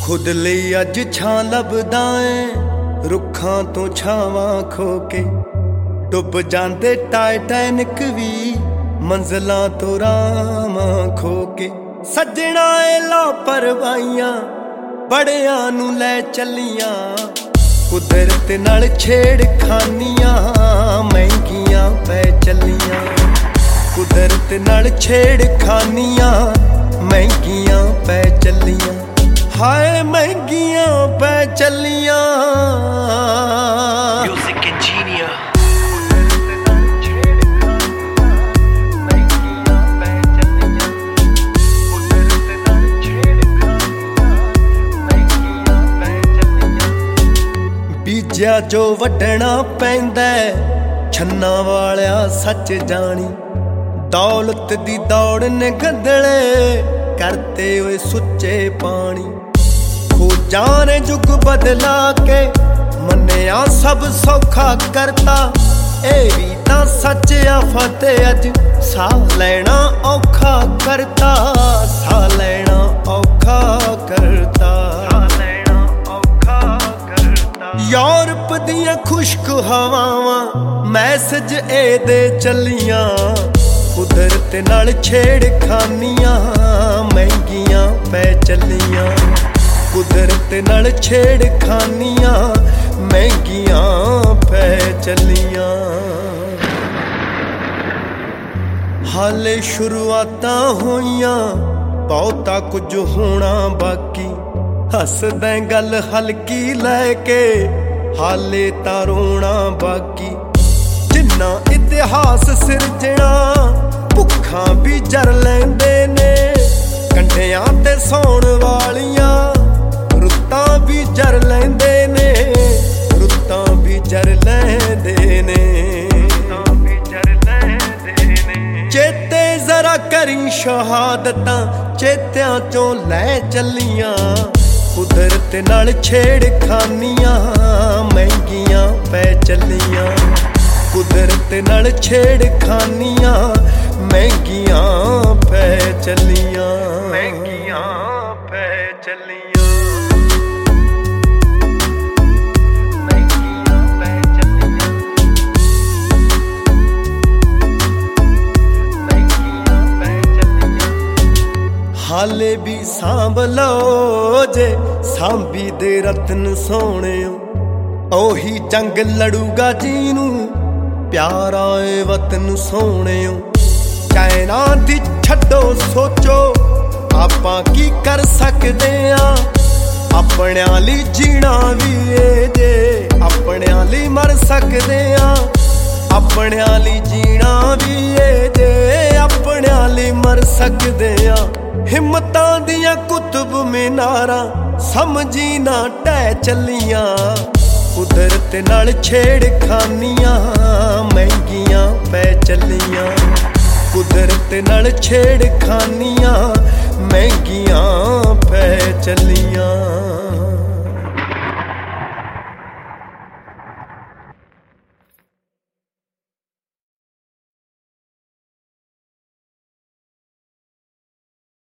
खुद ਲਈ ਅੱਜ ਛਾਂ ਲੱਭਦਾ ਏ ਰੁੱਖਾਂ ਤੋਂ ਛਾਵਾਂ ਖੋ ਕੇ ਡੁੱਬ ਜਾਂਦੇ ਟਾਈਟੈਨਿਕ ਵੀ ਮੰਜ਼ਲਾਂ ਤੋਂ ਰਾਹਾਂ ਖੋ ਕੇ ਸੱਜਣਾ ਏ ਲਾਪਰਵਾਹੀਆਂ ਬੜਿਆਂ ਨੂੰ ਲੈ ਚੱਲੀਆਂ ਕੁਦਰਤ ਨਾਲ ਛੇੜਖਾਨੀਆਂ ਮਹਿੰਗੀਆਂ ਪੈ ਚੱਲੀਆਂ ਕੁਦਰਤ ਨਾਲ ਛੇੜਖਾਨੀਆਂ ਮਹਿੰਗੀਆਂ ਪੈ ਚੱਲੀਆਂ हाय महंगियां पै चलियां म्यूजिक इंजीनियर बीजा जो वड्डना पैंदा छन्ना वालिया सच जानी दौलत दी दौड़ ने गदले करते हुए सुच्चे पानी खोजां ने जुग बदला के मन्निया सब सौखा करता ए भी तां सच आ फतेह अज साह लैना औखा करता साह लैना औखा करता यूरोप दियां खुश्क हवावां मैसेज ए दे चलियां कुदरत नाल छेड़खानियां महंगियां पै चलियां कुदरत नाल छेड़खानियां महंगियां पै चलियां हाले शुरुआतां होइयां बहुता कुछ होना बाकी हसदें गल हल्की लैके हाले तां रोना बाकी जिन्ना इतिहास सिरजना भुखां भी जर लैंदे ने कंढियां ते सौण वालियां रुत्तां भी जर लैंदे ने रुत्तां भी जर लैंदे ने चेते जरा करी शहादतां चेत्यां चों लै चलियां कुदरत नाल छेड़खानियां महंगियां पै चलियां कुदरत नाल छेड़खानियां महंगियां पै चलियां महंगियां पै चलियां महंगियां पै चलियां महंगियां पै चलियां हाले भी सांभ लो जे सांभी दे रतन सोहणिओ ओही जंग लड़ूगा जीनू प्यारा ए वतन सोहणिओ चाइना दी छड्डो सोचो आपां की कर सकदे आ अपणियां लई जीना भी ए जे अपणियां लई मर सकदे आ अपणियां लई जीना भी ए जे अपणियां लई मर सकदे आ हिम्मतां दियां कुतुब मीनारां समझी ना ढह चलियां कुदरत नाल छेड़खानियां महंगियां पै चलियां कुदरत नाल छेड़खानियां महंगियां पै चलियां।